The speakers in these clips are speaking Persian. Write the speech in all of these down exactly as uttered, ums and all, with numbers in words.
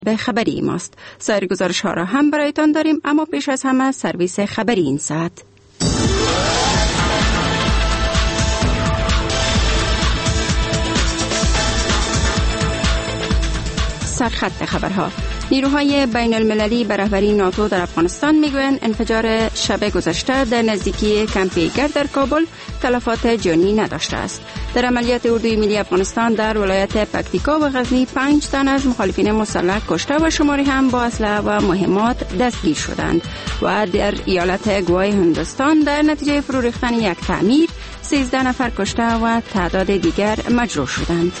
به خبری ماست. سایر گزارش ها را هم برایتان داریم، اما پیش از همه سرویس خبری این ساعت. سرخط خبرها. نیروهای بین المللی به رهبری ناتو در افغانستان میگویند انفجار شب گذشته در نزدیکی کمپ گرد در کابل تلفات جانی نداشته است. در عملیات اردوی ملی افغانستان در ولایت پکتیکا و غزنی پنج تن از مخالفین مسلح کشته و شماری هم با اسلحه و مهمات دستگیر شدند و در ایالت گوای هندوستان در نتیجه فرو ریختن یک تعمیر سیزده نفر کشته و تعداد دیگر مجروح شدند.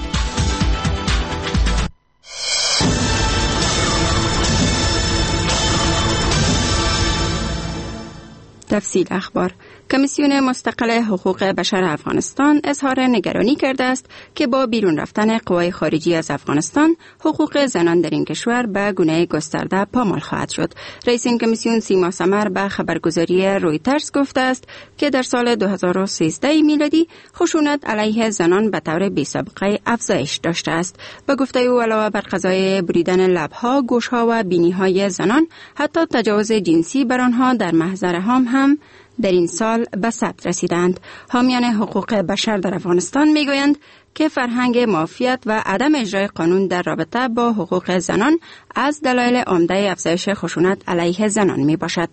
تفصیل اخبار. کمیسیون مستقل حقوق بشر افغانستان اظهار نگرانی کرده است که با بیرون رفتن قوای خارجی از افغانستان حقوق زنان در این کشور به گونه گسترده پامال خواهد شد. رئیس این کمیسیون سیما سمر به خبرگزاری رویترز گفته است که در سال دو هزار و سیزده میلادی خشونت علیه زنان به طور بی‌سابقه افزایش داشته است. به گفته او علاوه بر قضای بریدن لب‌ها، گوش‌ها و بینی‌های زنان، حتی تجاوز جنسی بر آنها در محضر عام هم در این سال به ثبت رسیدند. حامیان حقوق بشر در افغانستان میگویند که فرهنگ معافیت و عدم اجرای قانون در رابطه با حقوق زنان از دلایل عمده افزایش خشونت علیه زنان می باشد.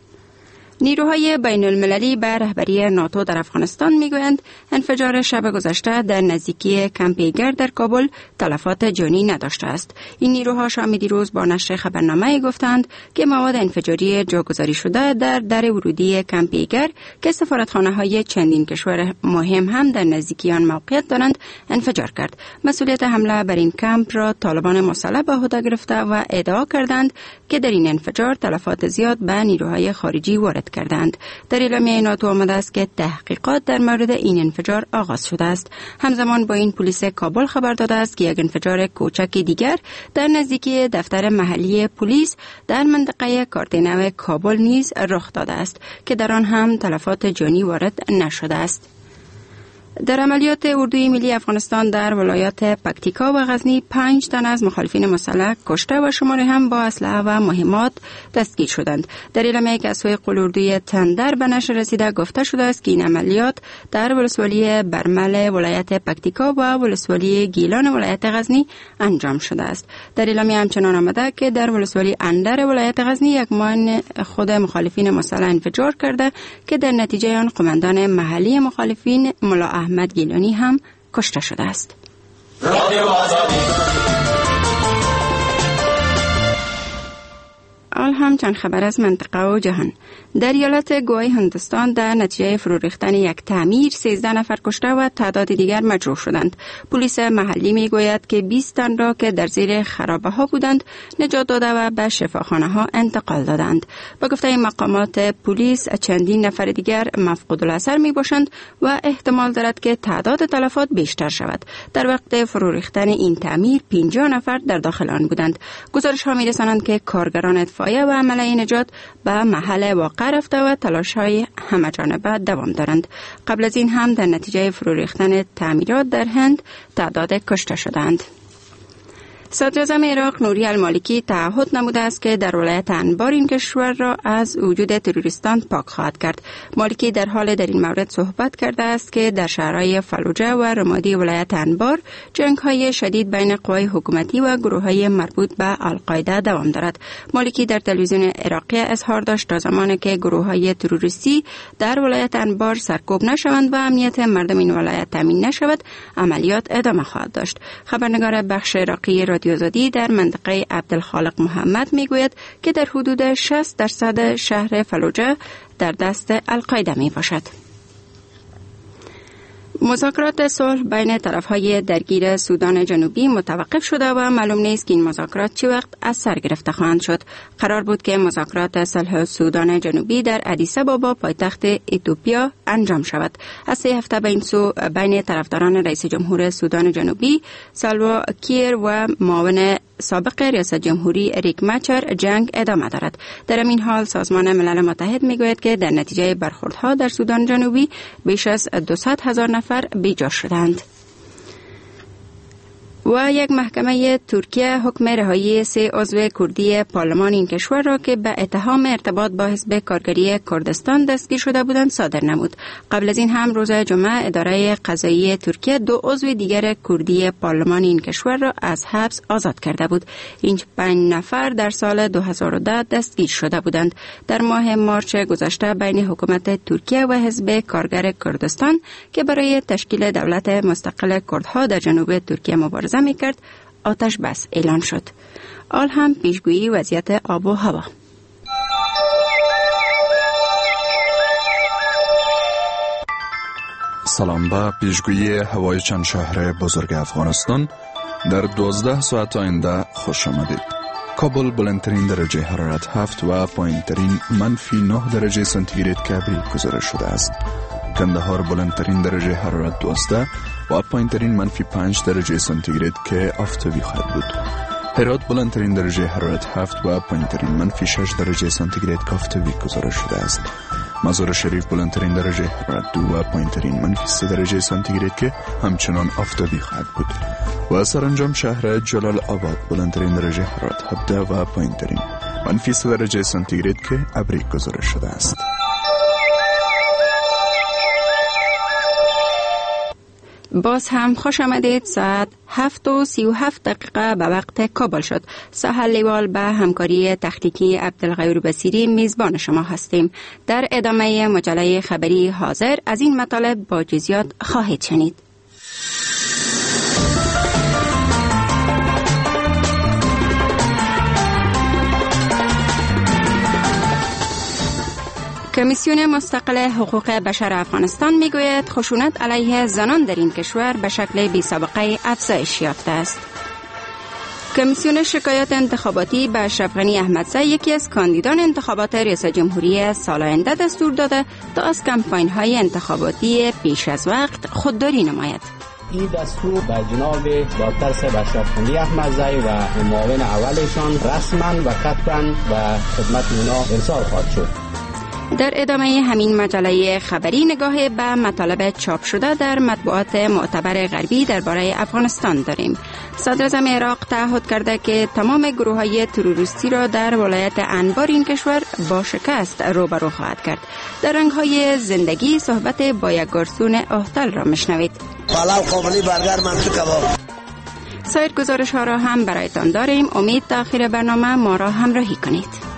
نیروهای بین المللی به رهبری ناتو در افغانستان میگویند انفجار شب گذشته در نزدیکی کمپ گرد در کابل تلفات جانی نداشته است. این نیروها شام دیروز با نشر خبرنامه گفتند که مواد انفجاری جاگذاری شده در در ورودی کمپ گرد که سفارتخانه‌های چندین کشور مهم هم در نزدیکی آن موقعیت دارند انفجار کرد. مسئولیت حمله بر این کمپ را طالبان مسلح به عهده گرفته و ادعا کردند که در این انفجار تلفات زیاد به نیروهای خارجی وارد کردند. در اعلامیه ناتو آمده است که تحقیقات در مورد این انفجار آغاز شده است. همزمان با این پلیس کابل خبر داده است که یک انفجار کوچک دیگر در نزدیکی دفتر محلی پلیس در منطقه کارتنو کابل نیز رخ داده است که در آن هم تلفات جانی وارد نشده است. در عملیات اردوی ملی افغانستان در ولایات پکتیکا و غزنی پنج تن از مخالفین مسلح کشته و شماری هم با اسلحه و مهمات دستگیر شدند. در اعلامیه‌ای که از سوی قلوردوی تندر به نشر رسیده گفته شده است که این عملیات در ولسوالی برمل ولایت پکتیکا و ولسوالی گیلان ولایت غزنی انجام شده است. در اعلامیه همچنان آمده که در ولسوالی اندر ولایت غزنی یک ماین خود مخالفین مسلح انفجار کرده که در نتیجه آن قماندان محلی مخالفین ملا احمد گیلانی هم کشته شده است. آل هم چند خبر از منطقه و جهان. در ایالت گوای هندوستان در نتیجه فرو ریختن یک تعمیر سیزده نفر کشته و تعداد دیگر مجروح شدند. پلیس محلی میگوید که بیست تن را که در زیر خرابه ها بودند نجات داده و به شفاخانه ها انتقال دادند. با گفته مقامات پلیس چندین نفر دیگر مفقود الاثر می باشند و احتمال دارد که تعداد تلفات بیشتر شود. در وقت فرو ریختن این تعمیر پنجاه نفر در داخل آن بودند. گزارش ها می رسانند که کارگران اطفائیه و عمله نجات به محل واقع رفته و تلاش‌های همه‌جانبه دوام دارند. قبل از این هم در نتیجه فرو ریختن تعمیرات در هند تعداد کشته شدند. صدراعظم عراق نوری المالکی تعهد نموده است که در ولایت انبار این کشور را از وجود تروریستان پاک خواهد کرد. مالکی در حال در این مورد صحبت کرده است که در شهرهای فلوجه و رمادی ولایت انبار جنگ‌های شدید بین قوای حکومتی و گروه‌های مربوط به القاعده دوام دارد. مالکی در تلویزیون عراقی اظهار داشت تا زمانی که گروه‌های تروریستی در ولایت انبار سرکوب نشوند و امنیت مردم این ولایت تامین نشود، عملیات ادامه خواهد داشت. خبرنگار بخش عراقی رادیوزادی در منطقه عبدالخالق محمد میگوید که در حدود شصت درصد شهر فلوجه در دست القاعده می باشد. مذاکرات صلح بین طرف‌های درگیر سودان جنوبی متوقف شده و معلوم نیست که این مذاکرات چه وقت از سر گرفته خواهند شد. قرار بود که مذاکرات صلح سودان جنوبی در آدیس آبابا پایتخت اتیوپیا انجام شود. از سه هفته به این سو بین طرفداران رئیس جمهور سودان جنوبی سالوا کیر و معاون سابق ریاست جمهوری ریک ماچر جنگ ادامه دارد. در این حال سازمان ملل متحد میگوید که در نتیجه برخوردها در سودان جنوبی بیش از دویست هزار نفر بیجا شدند. و یک محکمه ترکیه حکم رهایی سه عضو کردی پارلمان این کشور را که به اتهام ارتباط با حزب کارگری کردستان دستگیر شده بودند صادر نمود. قبل از این هم روز جمعه اداره قضایی ترکیه دو عضو دیگر کردی پارلمان این کشور را از حبس آزاد کرده بود. این پنج نفر در سال دو هزار و ده دستگیر شده بودند. در ماه مارچ گذشته بین حکومت ترکیه و حزب کارگر کردستان که برای تشکیل دولت مستقل کردها در جنوب ترکیه مبارزه می کرد آتش بس اعلان شد. آل هم پیشگویی وضعیت آب و هوا. سلام به پیشگویی هوای چند شهر بزرگ افغانستان. در دوازده ساعت آینده خوش آمدید. کابل بلندترین درجه حرارت هفت و پایینترین منفی نه درجه سانتیگراد که ابری گزارش شده است. کندهار بلندترین درجه حرارت دوازده و پایینترین منفی پنج درجه سانتیگراد که آفتابی خواهد بود. هرات بلندترین درجه حرارت هفت و پایینترین منفی شش درجه سانتیگراد که آفتابی گزارش شده است. مزار شریف بلندترین درجه حرارت دو و پایینترین منفی سه درجه سانتیگراد که همچنان آفتابی خواهد بود. و سرانجام شهر جلال آباد بلندترین درجه حرارت هفده و پایینترین منفی سه درجه سانتیگراد که ابری گزارش شده است. باز هم خوش آمدید. ساعت هفت و سی و هفت دقیقه به وقت کابل شد. سهل لیوال به همکاری تکنیکی عبدالغیور بصیری میزبان شما هستیم. در ادامه مجله خبری حاضر از این مطالب با جزئیات خواهید شنید. کمیسیون مستقل حقوق بشر افغانستان میگوید خشونت علیه زنان در این کشور به شکل بی سابقه افزایش یافته است. کمیسیون شکایات انتخاباتی به اشرف غنی احمدزی یکی از کاندیدان انتخابات ریاست جمهوری سال آینده دستور داده تا از کمپاین های انتخاباتی پیش از وقت خودداری نماید. این دستور به جناب دکتر صاحب اشرف غنی احمدزی و معاون اولشان رسما و قطعا به خدمت اونا ارسال خواهد شد. در ادامه همین مجله خبری نگاه به مطالب چاپ شده در مطبوعات معتبر غربی درباره افغانستان داریم. صدراعظم عراق تعهد کرده که تمام گروه‌های تروریستی را در ولایت انبار این کشور با شکست روبرو خواهد کرد. در رنگ‌های زندگی صحبت با یک گارسون هتل را میشنوید. پلاو قابلی برگر منفی کباب. سایر گزارش‌ها را هم برایتان داریم. امید تا آخر برنامه ما را همراهی کنید.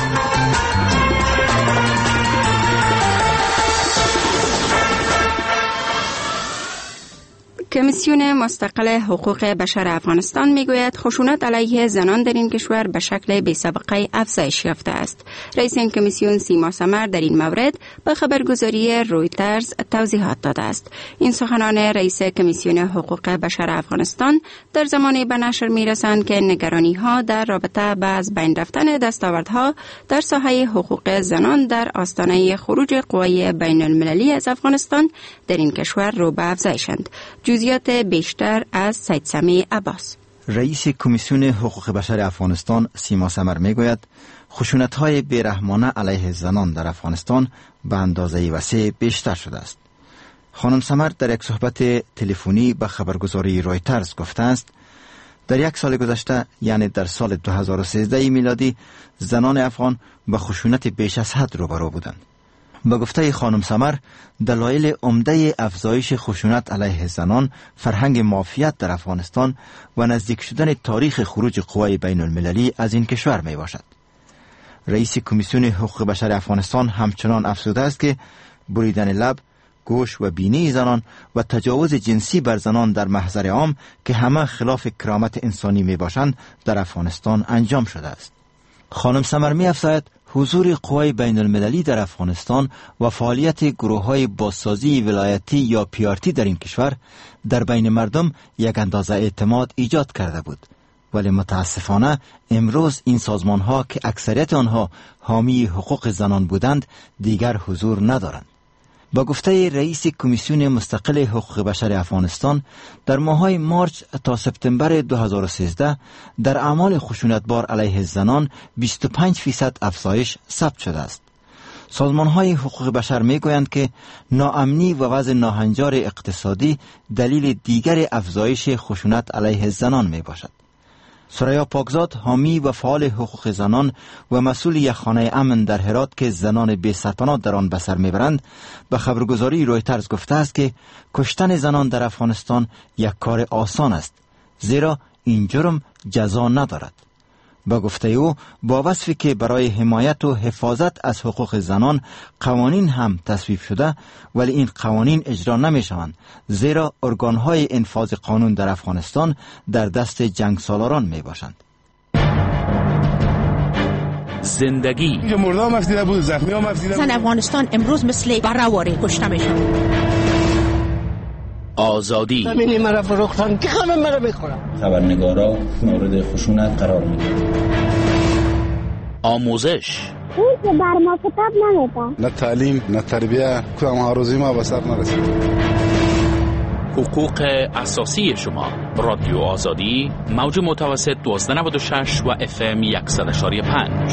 کمیسیون مستقل حقوق بشر افغانستان میگوید خشونت علیه زنان در این کشور به شکل بی سابقه افزایش یافته است. رئیس این کمیسیون سیما سمر در این مورد به خبرگزاری رویترز توضیحات داده است. این سخنان رئیس کمیسیون حقوق بشر افغانستان در زمانی به نشر میرسند که نگرانی ها در رابطه با از بین رفتن دستاوردها در ساحه حقوق زنان در آستانه خروج قوای بین المللی از افغانستان در این کشور رو به افزایشند. جزئیات بیشتر از سید سمی عباس. رئیس کمیسیون حقوق بشر افغانستان سیما سمر میگوید خشونت‌های بیرحمانه علیه زنان در افغانستان به اندازه وسیع بیشتر شده است. خانم سمر در یک صحبت تلفنی به خبرگزاری رویترز گفته است در یک سال گذشته یعنی در سال دو هزار و سیزده میلادی زنان افغان به خشونت بیش از حد روبرو بودند. به گفته خانم سمر دلایل عمده افزایش خشونت علیه زنان فرهنگ مافیات در افغانستان و نزدیک شدن تاریخ خروج قوای بین المللی از این کشور می باشد. رئیس کمیسیون حقوق بشر افغانستان همچنان افزوده است که بریدن لب، گوش و بینی زنان و تجاوز جنسی بر زنان در محضر عام که همه خلاف کرامت انسانی می باشند در افغانستان انجام شده است. خانم سمر می افزاید حضور قوای بین المللی در افغانستان و فعالیت گروه های بازسازی ولایتی یا پیارتی در این کشور در بین مردم یک اندازه اعتماد ایجاد کرده بود، ولی متاسفانه امروز این سازمان ها که اکثریت آنها حامی حقوق زنان بودند دیگر حضور ندارند. با گفته رئیس کمیسیون مستقل حقوق بشر افغانستان در ماه‌های مارچ تا سپتامبر دو هزار و سیزده در اعمال خشونتبار علیه زنان بیست و پنج فیصد افزایش ثبت شده است. سازمان‌های حقوق بشر می‌گویند که ناامنی و وضع ناهنجار اقتصادی دلیل دیگر افزایش خشونت علیه زنان میباشد. سریا پاکزاد، حامی و فعال حقوق زنان و مسئول یک خانه امن در هرات که زنان بی سرپناه در آن به سر میبرند، به خبرگزاری رویترز گفته است که کشتن زنان در افغانستان یک کار آسان است، زیرا این جرم جزا ندارد. با گفته او، با وصفی که برای حمایت و حفاظت از حقوق زنان قوانین هم تصویب شده، ولی این قوانین اجرا نمی شوند، زیرا ارگانهای انفاذ قانون در افغانستان در دست جنگ سالاران می باشند. زندگی مردم مفیده بود، زخمی ها مفیده بود. زن افغانستان امروز مثل برهواری کشته می شود. آزادی ببینی مرا فروختن که همه مرا میخورن. خبرنگارا مورد خشونت قرار میدن. آموزش اون که بر ما کتاب نمیده. نه تعلیم نه تربیه، کدام آرزوی ما به سر نرسید. حقوق اساسی شما. رادیو آزادی، موج متوسط دوازده نود و شش و اف ام صد و پنج.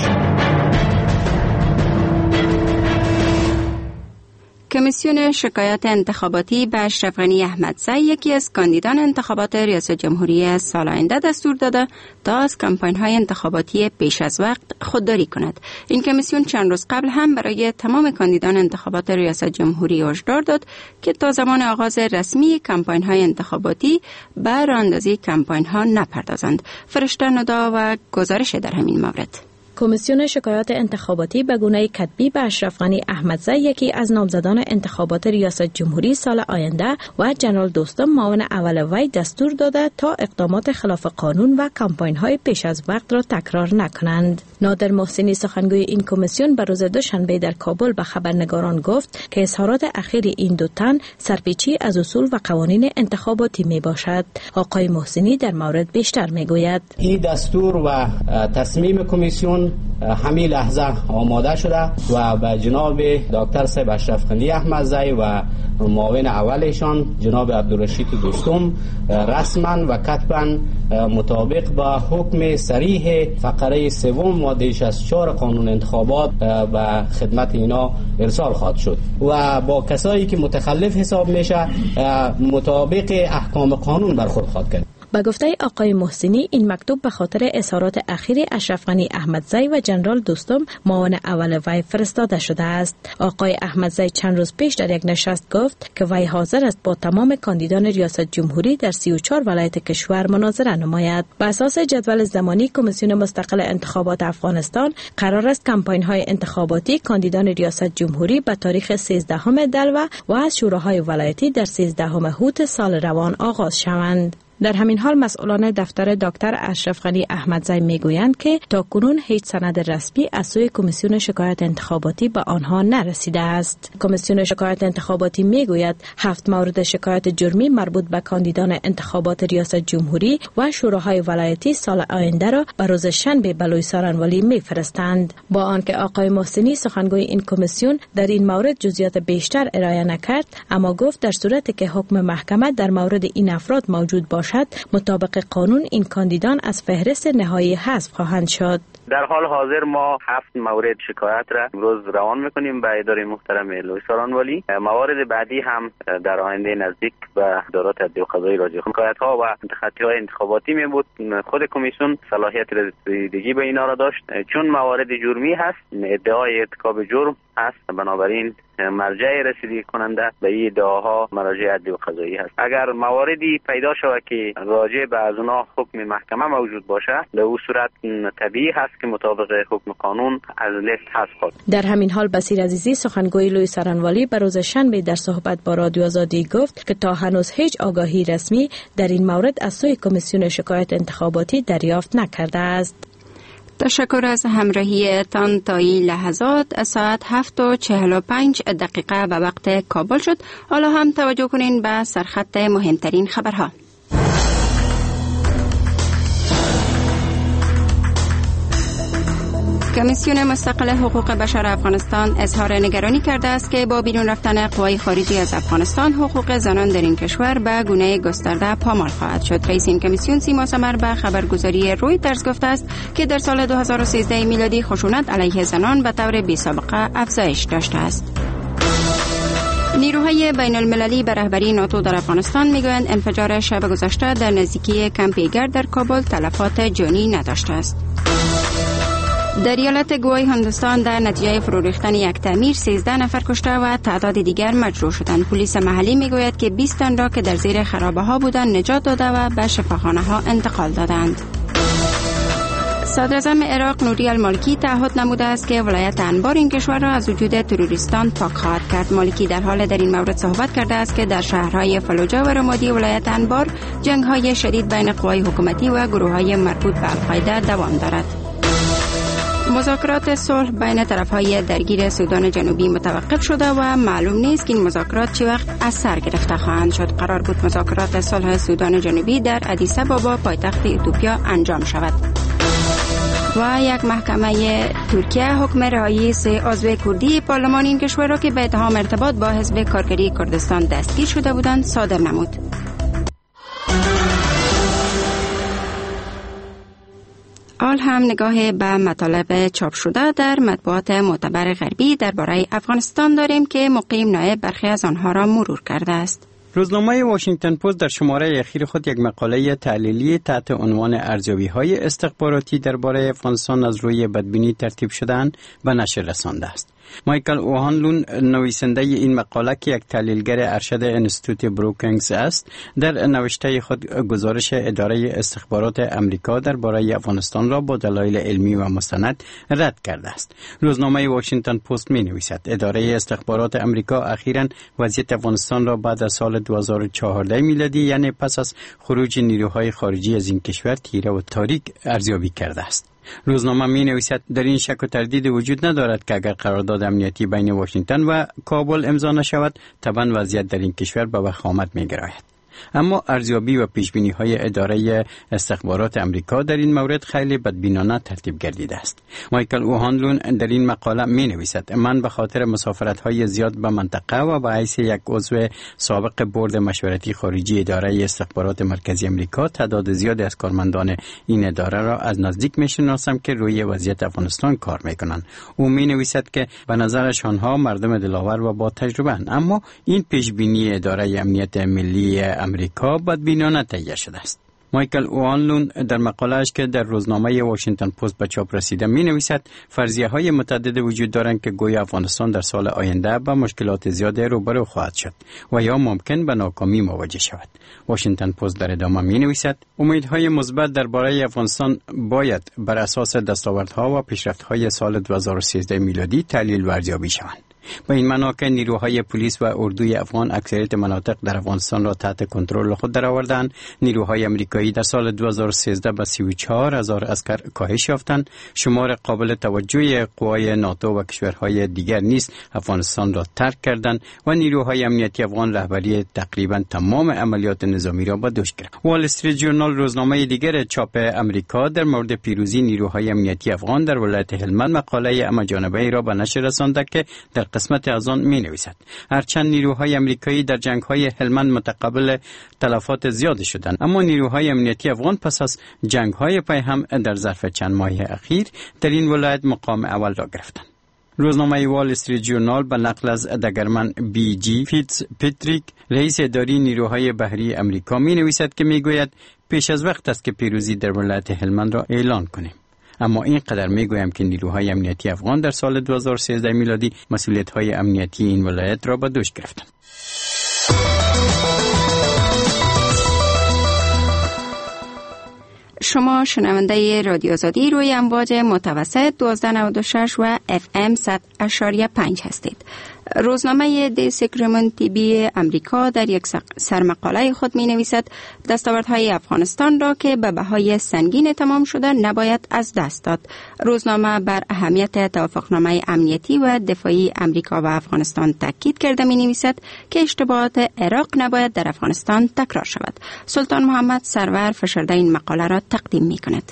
کمیسیون شکایات انتخاباتی به اشرف غنی احمدزی، یکی از کاندیدان انتخابات ریاست جمهوری سال آینده، دستور داده تا از کمپاین‌های انتخاباتی پیش از وقت خودداری کند. این کمیسیون چند روز قبل هم برای تمام کاندیدان انتخابات ریاست جمهوری هشدار داد که تا زمان آغاز رسمی کمپاین‌های انتخاباتی به راه‌اندازی کمپاین‌ها نپردازند. فرشته ندا و گزارش در همین مورد. کمیسیون شکایات انتخاباتی به گونه کتبی به اشرف غنی احمدزی، یکی از نامزدان انتخابات ریاست جمهوری سال آینده، و جنرال دوستم معاون اول وی دستور داده تا اقدامات خلاف قانون و کمپاین‌های پیش از وقت را تکرار نکنند. نادر محسنی، سخنگوی این کمیسیون، به روز دوشنبه در کابل به خبرنگاران گفت که اظهارات اخیر این دو تن سرپیچی از اصول و قوانین انتخاباتی می باشد. آقای محسنی در مورد بیشتر می گوید. این دستور و تصمیم کمیسیون همین لحظه آماده شده و به جناب دکتر صاحب اشرف غنی احمدزی و معاون اولشان جناب عبدالرشید دوستم رسما و کتبا مطابق با حکم صریح فقره سوم ماده شصت و چهار قانون انتخابات به خدمت اینا ارسال خواهد شد و با کسایی که متخلف حساب میشه مطابق احکام قانون برخورد خواهد کرد. با گفته آقای محسنی، این مکتوب به خاطر اظهارات اخیر اشرف غنی احمدزی و جنرال دوستم معاون اول وی فرستاده شده است. آقای احمدزی چند روز پیش در یک نشست گفت که وی حاضر است با تمام کاندیدان ریاست جمهوری در سی و چهار ولایت کشور مناظره نماید. بر اساس جدول زمانی کمیسیون مستقل انتخابات افغانستان قرار است کمپاین‌های انتخاباتی کاندیدان ریاست جمهوری به تاریخ سیزدهم دلو و از شوراهای ولایتی در سیزدهم هوت سال روان آغاز شوند. در همین حال مسئولان دفتر دکتر اشرف غنی احمدزی میگویند که تاکنون هیچ سند رسمی از سوی کمیسیون شکایات انتخاباتی به آنها نرسیده است. کمیسیون شکایات انتخاباتی میگوید هفت مورد شکایت جرمی مربوط به کاندیدان انتخابات ریاست جمهوری و شوراهای ولایتی سال آینده را به روز شنبه به لوی سارنوالی میفرستند. با آنکه آقای محسنی، سخنگوی این کمیسیون، در این مورد جزئیات بیشتر ارائه نکرد، اما گفت در صورتی که حکم محکمه در مورد این افراد موجود باشد، مطابق قانون این کاندیدان از فهرست نهایی حذف خواهند شد. در حال حاضر ما هفت مورد شکایت را امروز روان میکنیم به اداره محترم لوی سارنوالی. موارد بعدی هم در آینده نزدیک به ادارات عدلیه و قضایی راجع شکایت ها و تخطی های انتخاباتی می بود. خود کمیسیون صلاحیت رسیدگی به اینا را داشت. چون موارد جرمی هست، ادعای ارتکاب جرم هست، بنابراین مرجع رسیدگی کننده به این ادعاها مراجع عدلیه و قضایی هست. اگر مواردی پیدا شود که راجع به از اونها حکم محکمه موجود باشه، به اون صورت طبیعی هست که مطابق حکم قانون از لیست حذف خواهد. در همین حال بصیر عزیزی، سخنگوی لوی سارنوالی، به روز شنبه در صحبت با رادیو آزادی گفت که تا هنوز هیچ آگاهی رسمی در این مورد از سوی کمیسیون شکایت انتخاباتی دریافت نکرده است. تشکر از همراهی تان تا این لحظات. ساعت هفت و چهل و پنج دقیقه به وقت کابل شد. حالا هم توجه کنین به سرخط مهمترین خبرها. کمیسیون مستقل حقوق بشر افغانستان اظهار نگرانی کرده است که با بیرون رفتن قوای خارجی از افغانستان حقوق زنان در این کشور به گونه گسترده پامال خواهد شد. رئیس این کمیسیون سیما سمر به خبرگزاری رویترز گفته است که در سال دو هزار و سیزده میلادی خشونت علیه زنان به طور بی‌سابقه افزایش داشته است. نیروهای بین المللی به رهبری ناتو در افغانستان میگویند انفجار شب گذشته در نزدیکی کمپ ایگر در کابل تلفات جانی نداشته است. در ایالت گوای هندوستان در نتیجه فرو ریختن یک تعمیر سیزده نفر کشته و تعداد دیگر مجروح شدند. پلیس محلی میگوید که بیست تن را که در زیر خرابه ها بودند نجات داده و به شفاخانه ها انتقال دادند. صدر اعظم عراق نوری المالکی تعهد نموده است که ولایت انبار این کشور را از وجود تروریستان پاک خواهد کرد. مالکی در حال در این مورد صحبت کرده است که در شهرهای فلوجه و رمادی ولایت انبار جنگ‌های شدید بین قوای حکومتی و گروه‌های مربوط به القاعده دوام دارد. مذاکرات صلح بین طرفهای درگیر سودان جنوبی متوقف شده و معلوم نیست که این مذاکرات چه وقت از سر گرفته خواهند شد. قرار بود مذاکرات صلح سودان جنوبی در ادیس آبابا پایتخت اتوپیا انجام شود. و یک محکمه ترکیه حکم رهایی سه عضو کردی پارلمان این کشور را که به اتهام ارتباط با حزب کارگری کردستان دستگیر شده بودند صادر نمود. حال هم نگاه به مطالب چاپ شده در مطبوعات معتبر غربی درباره افغانستان داریم که مقیم نایب برخی از آنها را مرور کرده است. روزنامه واشنگتن پست در شماره اخیر خود یک مقاله تحلیلی تحت عنوان ارزیابی‌های استخباراتی درباره افغانستان از روی بدبینی ترتیب شده‌اند به نشر رسانده است. مایکل اوهانلون نویسنده این مقاله که یک تحلیلگر ارشد انستیتوت بروکینگز است در نوشته خود گزارش اداره استخبارات امریکا درباره افغانستان را با دلایل علمی و مستند رد کرده است. روزنامه واشنگتن پست می نویسد اداره استخبارات امریکا اخیراً وضعیت افغانستان را بعد از سال دو هزار و چهارده میلادی یعنی پس از خروج نیروهای خارجی از این کشور تیره و تاریک ارزیابی کرده است. روزنامه می نویسد در این شک و تردید وجود ندارد که اگر قرارداد امنیتی بین واشنگتن و کابل امضا نشود طبعا وضعیت در این کشور به وخامت می گراید. اما ارزیابی و پیشبینی‌های اداره استخبارات امریکا در این مورد خیلی بدبینانه ترتیب گردیده است. مایکل اوهانلون در این مقاله می‌نویسد من به خاطر مسافرت‌های زیاد به منطقه و به حیث یک عضو سابق بورد مشورتی خارجی اداره استخبارات مرکزی امریکا تعداد زیادی از کارمندان این اداره را از نزدیک می‌شناسم که روی وضعیت افغانستان کار می‌کنند. او می‌نویسد که به نظرش آنها مردم دلاور و با تجربه اند، اما این پیشبینی اداره امنیت ملی امریکا بدبینانه تهیه شده است. مایکل اوهانلون در مقاله‌اش که در روزنامه واشنگتن پست به چاپ رسیده می‌نویسد فرضیه‌های متعدد وجود دارند که گویا افغانستان در سال آینده با مشکلات زیادی روبرو خواهد شد و یا ممکن به ناکامی مواجه شود. واشنگتن پست در ادامه می‌نویسد امیدهای مثبت درباره افغانستان باید بر اساس دستاوردها و پیشرفت‌های سال دو هزار و سیزده میلادی تحلیل و ارزیابی شوند. با این معنا که نیروهای پلیس و اردوی افغان اکثریت مناطق در افغانستان را تحت کنترل خود درآوردند. نیروهای امریکایی در سال دو هزار و سیزده به سی و چهار هزار عسکر کاهش یافتند. شمار قابل توجهی قوای ناتو و کشورهای دیگر نیز افغانستان را ترک کردند و نیروهای امنیتی افغان رهبری تقریبا تمام عملیات نظامی را به دوش گرفت. وال استریت ژورنال روزنامه دیگر چاپ امریکا در مورد پیروزی نیروهای امنیتی افغان در ولایت هلمند مقاله همه‌جانبه‌ای را به نشر رسانده که در قسمت از آن می نویسد هرچند نیروهای امریکایی در جنگ‌های هلمند متقبل تلفات زیاد شدند، اما نیروهای امنیتی افغان پس از جنگ‌های پی هم در ظرف چند ماه اخیر در این ولایت مقام اول را گرفتند. روزنامه وال استریت ژورنال به نقل از دگرمن بی جی فیتز پتریک رئیس اداری نیروهای بحری امریکا می نویسد که می گوید پیش از وقت است که پیروزی در ولایت هلمند را اعلان کنیم. اما اینقدر میگویم که نیروهای امنیتی افغان در سال دو هزار و سیزده میلادی مسئولیت‌های امنیتی این ولایت را به دوش گرفتند. شما شنونده رادیو آزادی روی امواج متوسط دوازده نود و شش و اف ام صد و پنج هستید. روزنامه دی ساکرامنتو تی بی امریکا در یک سرمقاله خود می نویسد دستاوردهای افغانستان را که به بهای سنگین تمام شده نباید از دست داد. روزنامه بر اهمیت توافقنامه امنیتی و دفاعی امریکا و افغانستان تاکید کرده می نویسد که اشتباهات عراق نباید در افغانستان تکرار شود. سلطان محمد سرور فشرده این مقاله را تقدیم می کند.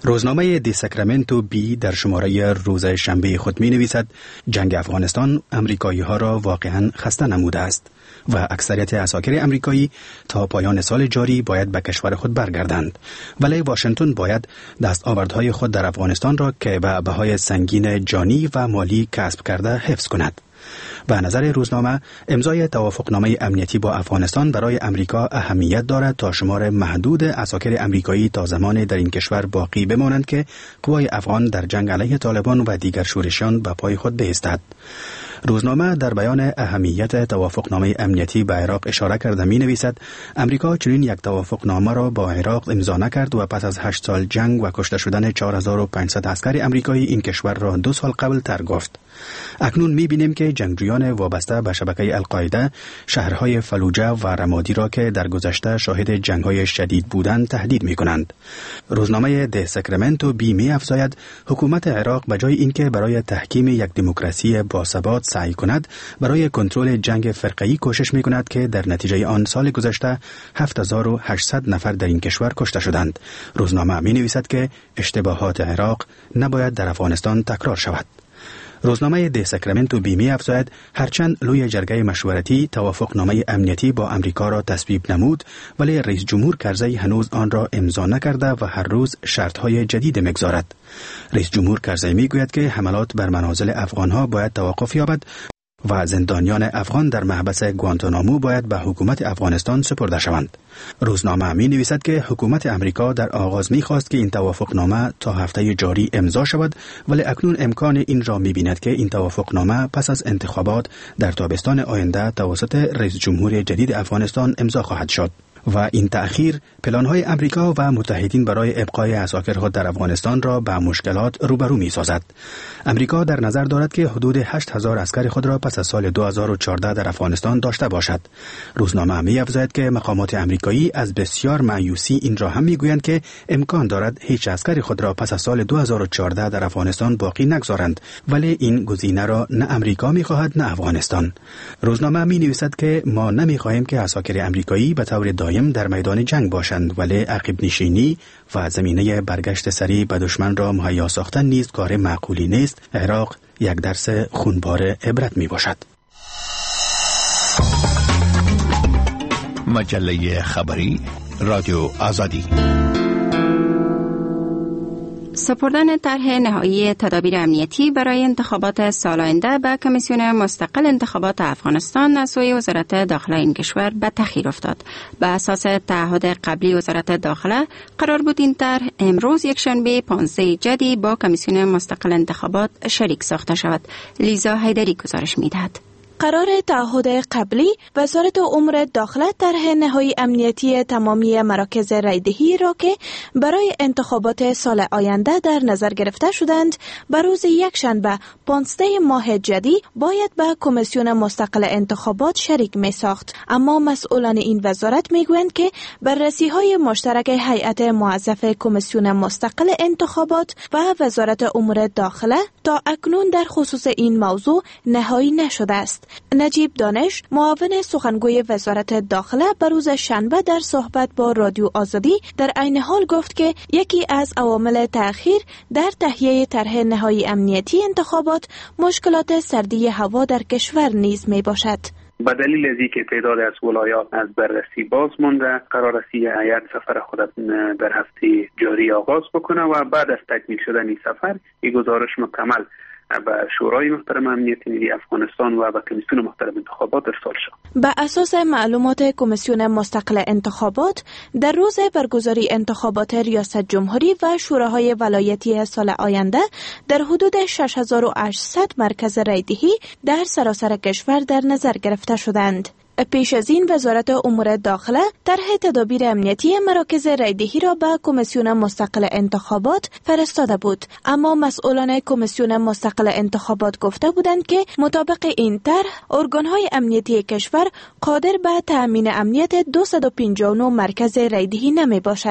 روزنامه دی ساکرامنتو بی در شماره روز شنبه خود می نویسد جنگ افغانستان امریکایی ها را واقعا خسته نموده است و اکثریت عساکر امریکایی تا پایان سال جاری باید به کشور خود برگردند، ولی واشنگتن باید دستاوردهای خود در افغانستان را که به بهای سنگین جانی و مالی کسب کرده حفظ کند. به نظر روزنامه امضای توافقنامه امنیتی با افغانستان برای امریکا اهمیت دارد تا شمار محدود عساکر امریکایی تا زمان در این کشور باقی بمانند که قوای افغان در جنگ علیه طالبان و دیگر شورشیان به پای خود بایستد. روزنامه در بیان اهمیت توافقنامه امنیتی با عراق اشاره کرده می نویسد امریکا چنین یک توافقنامه را با عراق امضا نکرد و پس از هشت سال جنگ و کشته شدن چهار هزار و پانصد عسکر امریکایی این کشور را دو سال قبل تر گفت. اکنون می بینیم که جنگجویان وابسته به شبکه القاعده شهرهای فلوجه و رمادی را که در گذشته شاهد جنگ‌های شدید بودند تهدید می کنند. روزنامه دی ساکرامنتو بی می افزاید حکومت عراق به جای اینکه برای تحکیم یک دموکراسی باثبات سعی کند برای کنترل جنگ فرقه‌ای کوشش می کند که در نتیجه آن سال گذشته هفت هزار و هشتصد نفر در این کشور کشته شدند. روزنامه می نویسد که اشتباهات عراق نباید در افغانستان تکرار شود. روزنامه دی ساکرامنتو بی می افزاید هرچند لوی جرگه مشورتی توافقنامه امنیتی با امریکا را تصویب نمود، ولی رئیس جمهور کرزی هنوز آن را امضا نکرده و هر روز شرطهای جدید میگذارد. رئیس جمهور کرزی میگوید که حملات بر منازل افغانها باید توقف یابد و زندانیان افغان در محبس گوانتانامو باید به حکومت افغانستان سپرده شوند. روزنامه می نویسد که حکومت امریکا در آغاز می خواست که این توافقنامه تا هفته جاری امضا شود، ولی اکنون امکان این را می بیند که این توافقنامه پس از انتخابات در تابستان آینده توسط رئیس جمهور جدید افغانستان امضا خواهد شد. و این تأخیر پلان‌های امریکا و متحدین برای ابقای عساکر خود در افغانستان را به مشکلات روبرو می‌سازد. امریکا در نظر دارد که حدود هشت هزار عسکر خود را پس از سال دو هزار و چهارده در افغانستان داشته باشد. روزنامه می‌افزاید که مقامات امریکایی از بسیار مایوسی این را هم می‌گویند که امکان دارد هیچ عسکری خود را پس از سال دو هزار و چهارده در افغانستان باقی نگذارند، ولی این گزینه را نه امریکا می‌خواهد نه افغانستان. روزنامه می‌نویسد که ما نمی‌خواهیم که عساکر امریکایی به طور دائم در میدان جنگ باشند، ولی عقب نشینی و زمینه برگشت سریع به دشمن را مهیا ساختن نیز کار معقولی نیست. عراق یک درس خونبار عبرت می باشد. مجله خبری رادیو آزادی. سپردن طرح نهایی تدابیر امنیتی برای انتخابات سال آینده به کمیسیون مستقل انتخابات افغانستان از سوی وزارت داخله این کشور به تأخیر افتاد. به اساس تعهد قبلی وزارت داخله قرار بود این طرح امروز یکشنبه پانزده جدی با کمیسیون مستقل انتخابات شریک ساخته شود. لیزا حیدری گزارش می‌دهد. قرار تعهد قبلی وزارت امور داخله طرح نهایی امنیتی تمامی مراکز رایدهی را که برای انتخابات سال آینده در نظر گرفته شدند به روز یکشنبه پانزده ماه جدی باید به کمیسیون مستقل انتخابات شریک می ساخت. اما مسئولان این وزارت می گویند که بررسی های مشترک هیئت موظف کمیسیون مستقل انتخابات و وزارت امور داخله تا اکنون در خصوص این موضوع نهایی نشده است. نجیب دانش معاون سخنگوی وزارت داخله به روز شنبه در صحبت با رادیو آزادی در عین حال گفت که یکی از عوامل تأخیر در تهیه طرح نهایی امنیتی انتخابات مشکلات سردی هوا در کشور نیز می باشد. به دلیل از اینکه تعداد از ولایات از بررسی باز مونده، قرار است هیئت سفر خود در هفته جاری آغاز بکنه و بعد از تکمیل شدن این سفر این گزارش مکمل به شورای محترم امنیتی ملی افغانستان و به کمیسیون محترم انتخابات ارسال شد. به اساس معلومات کمیسیون مستقل انتخابات در روز برگزاری انتخابات ریاست جمهوری و شوراهای ولایتی سال آینده در حدود شش هزار و هشتصد مرکز رایدهی در سراسر کشور در نظر گرفته شدند. پیش از این وزارت امور داخله طرح تدابیر امنیتی مراکز رایدهی را به کمیسیون مستقل انتخابات فرستاده بود، اما مسئولان کمیسیون مستقل انتخابات گفته بودند که مطابق این طرح ارگانهای امنیتی کشور قادر به تأمین امنیت دویست و پنجاه و نه مرکز رایدهی نمی باشند.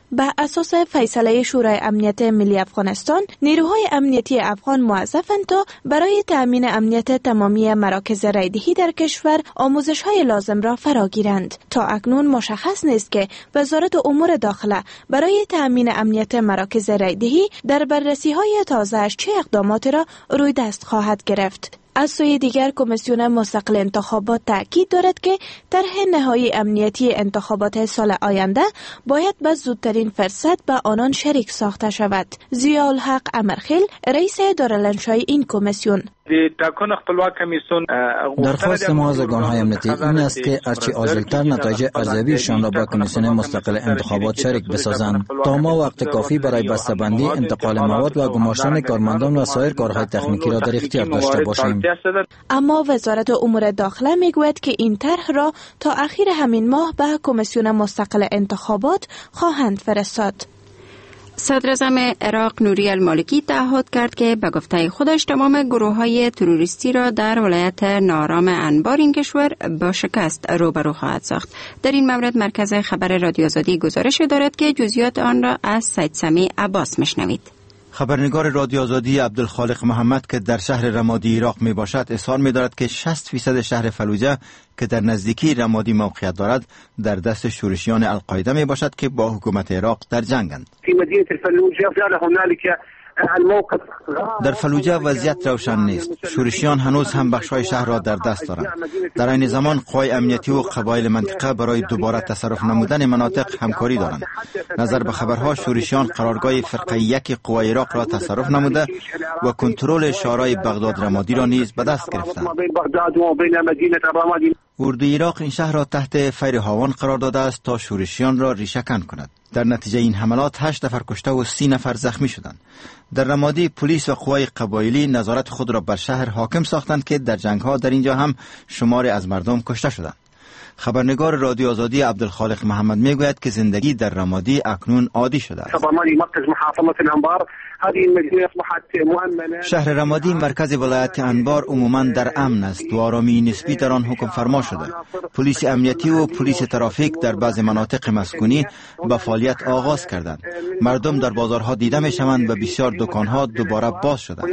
بر اساس فیصله شورای امنیت ملی افغانستان، نیروهای امنیتی افغان موظفند تا برای تأمین امنیت تمامی مراکز رایدهی در کشور آموزش‌های لازم را فراگیرند. تا اکنون مشخص نیست که وزارت امور داخله برای تأمین امنیت مراکز رایدهی در بررسی‌های تازه‌اش چه اقداماتی را روی دست خواهد گرفت. از سوی دیگر کمیسیون مستقل انتخابات تأکید دارد که طرح نهایی امنیتی انتخابات سال آینده باید به زودترین فرصت به آنان شریک ساخته شود. ضیاءالحق امرخیل رئیس دارالانشای این کمیسیون: درخواست ما از ارگان‌های امنیتی این است که هرچی عاجل‌تر نتایج ارزیابیشان را با کمیسیون مستقل انتخابات شریک بسازند تا ما وقت کافی برای بسته‌بندی، انتقال مواد و گماشتن کارمندان و سایر کارهای تکنیکی را در اختیار داشته باشیم. اما وزارت امور داخله میگوید که این طرح را تا اخیر همین ماه به کمیسیون مستقل انتخابات خواهند فرستاد. صدر اعظم عراق نوری المالکی تعهد کرد که به گفته خودش تمام گروه‌های تروریستی را در ولایت نارام انبار این کشور با شکست روبرو خواهد ساخت. در این مورد مرکز خبر رادیو آزادی گزارش دارد که جزئیات آن را از سید سمی عباس میشنوید. خبرنگار رادیو آزادی عبدالخالق محمد که در شهر رمادی عراق می باشد اظهار می دارد که شصت فیصد شهر فلوجه که در نزدیکی رمادی موقعیت دارد در دست شورشیان القاعده می باشد که با حکومت عراق در جنگند. در فلوجه وضعیت روشن نیست. شورشیان هنوز هم بخش‌های شهر را در دست دارند. در این زمان قوای امنیتی و قبایل منطقه برای دوباره تصرف نمودن مناطق همکاری دارند. نظر به خبرها شورشیان قرارگاه فرقه یک قوای عراق را تصرف نموده و کنترل شهرهای بغداد رمادی را نیز به دست گرفتند. اردوی عراق این شهر را تحت فیر هاوان قرار داده است تا شورشیان را ریشه‌کن کند. در نتیجه این حملات هشت نفر کشته و سی نفر زخمی شدند. در رمادی پلیس و قوای قبایلی نظارت خود را بر شهر حاکم ساختند که در جنگ‌ها در اینجا هم شماری از مردم کشته شدند. خبرنگار رادیو آزادی عبدالخالق محمد میگوید که زندگی در رمادی اکنون عادی شده است. شهر رمادی مرکز ولایت انبار عموماً در امن است و آرامی نسبی در آن حکم فرما شده. پلیس امنیتی و پلیس ترافیک در بعض مناطق مسکونی به فعالیت آغاز کردند. مردم در بازارها دیده می شوند و بسیار دکانها دوباره باز شدند.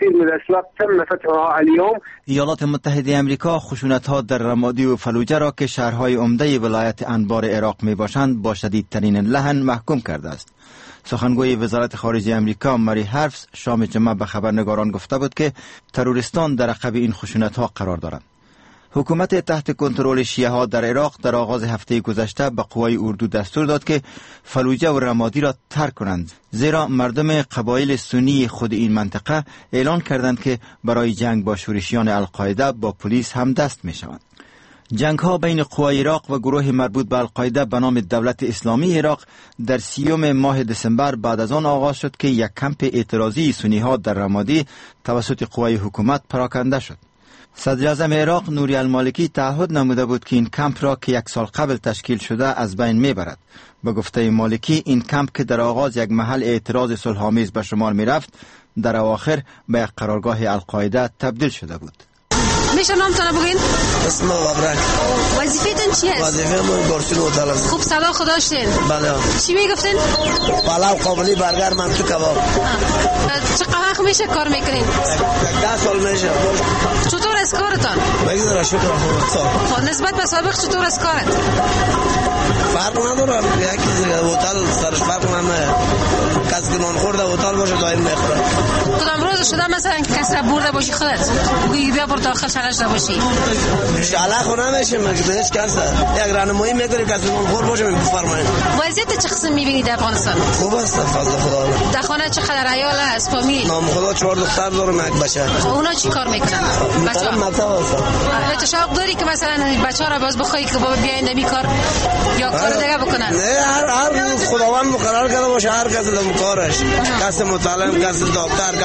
ایالات متحده آمریکا خشونت‌ها در رمادی و فلوجه را که شهرهای عمده ولایت انبار عراق می باشند با شدیدترین لحن محکوم کرده است. سخنگوی وزارت خارجه امریکا مری هارفز شام جمعه به خبرنگاران گفته بود که تروریستان در عقب این خشونت‌ها قرار دارند. حکومت تحت کنترل شیعه ها در عراق در آغاز هفته گذشته به قوای اردو دستور داد که فلوجه و رمادی را ترک کنند، زیرا مردم قبایل سنی خود این منطقه اعلان کردند که برای جنگ با شورشیان القاعده با پلیس هم دست می شوند. جنگ ها بین قوای عراق و گروه مربوط به القاعده به نام دولت اسلامی عراق در سیوم ماه دسامبر بعد از آن آغاز شد که یک کمپ اعتراضی سنی ها در رمادی توسط قوای حکومت پراکنده شد. صدر اعظم عراق نوری المالکی تعهد نموده بود که این کمپ را که یک سال قبل تشکیل شده از بین میبرد. به گفته مالکی این کمپ که در آغاز یک محل اعتراض صلح‌آمیز به شمار میرفت در اواخر به یک قرارگاه القاعده تبدیل شده بود. میشه نامتون بگین؟ اسم مبرک. وظیفتون چی است؟ وظیفه من گارسون هتل است. خوب صدا خدا داشتین؟ بله. چی میگفتین؟ پلاو قابلی برگر منتو کباب. چقدر میشه کار میکنین؟ ده سال میشه. چطور از کارتان؟ بگذار شکر خدا. نسبت به سابق چطور از کارت؟ فرق نداره. یکی هتل سرش فرق نمیکنه. کسی که نان خورده هتل باشه دایم میخوره. کدام روز شده مثلا کس را برده باشی خودت؟ بگی بیا بر داخل شلش نباشی. شاله خونه نمیشه مگه به هیچ کس یک راهنمایی میکنی کسی نان خور باشه میفرمایید. وضعیت چه قسم میبینید در افغانستان؟ خوب است فضل خدا. در خانه چقدر عیال است فامیل؟ نام خدا چهار دختر دارم یک بچه. اونا چی کار میکنن؟ بچه‌ها مکتب هستن. تو شوق داری که مثلا بچه‌ها را باز بخوای که بابا بیاین دمی کار یا کار دیگه بکنن؟ نه هر هر خداوند مقرر کرده باشه هر کس دم کارش. کسی متعلم کسی دکتر کسی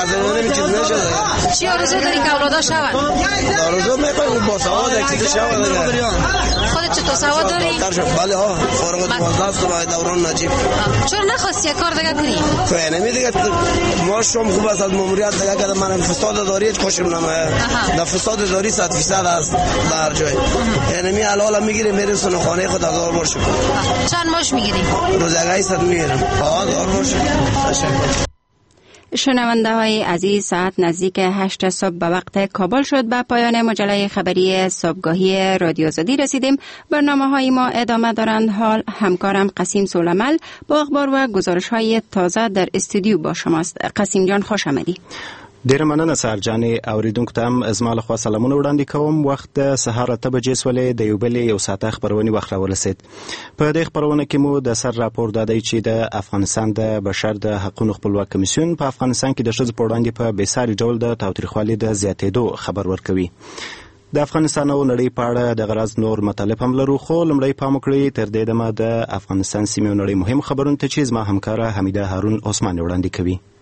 همین چیز میشه. چی آرزو داری که اولادا شون؟ آرزو میکنم با سواد یک چیز شون دیگه. خودت چطور سواد داری؟ بله ها، فارغ التحصیل دوران نجیب. چرا نخواستی کار دیگه کنی؟ تو نمی دیگه ما شوم خوب است از ماموریت دیگه که من فساد داری هیچ خوشم نمیاد. در فساد داری صد درصد است در جای. یعنی حالا میگیری میریم خانه خود هزار بار شد. چند ماش میگیری؟ روزگاری صد میگیرم. هزار بار شد. شنونده های عزیز، ساعت نزدیک هشت صبح به وقت کابل شد. به پایان مجله خبری صبحگاهی رادیو آزادی رسیدیم. برنامه های ما ادامه دارند. حال همکارم قاسم سولمل با اخبار و گزارش های تازه در استودیو با شماست. قاسم جان خوش آمدی. ډیر مننه سرجانې اوریدونکو ته هم زما له خوا سلامونه وړاندې کوم. وخت د سهار اته بجې سولې د یو بلې یو ساعته خپرونې وخت راورسېد. په دې خپرونه کې مو د سر راپور دا دی چې د افغانستان د بشر د حقوقو خپلواک کمیسیون په افغانستان کې د ښځو په وړاندې په بېساري ډول د تاوتریخوالي د زیاتېدو خبر ورکوي. د افغانستان او نړۍ په اړه د غرض نور مطالب هم لرو، خو لومړی پام وکړئ تر دې دمه د افغانستان سیمې او نړۍ مهم خبرونه ته چې زما همکاره حمیده هارون عثمان وړاندې کوي.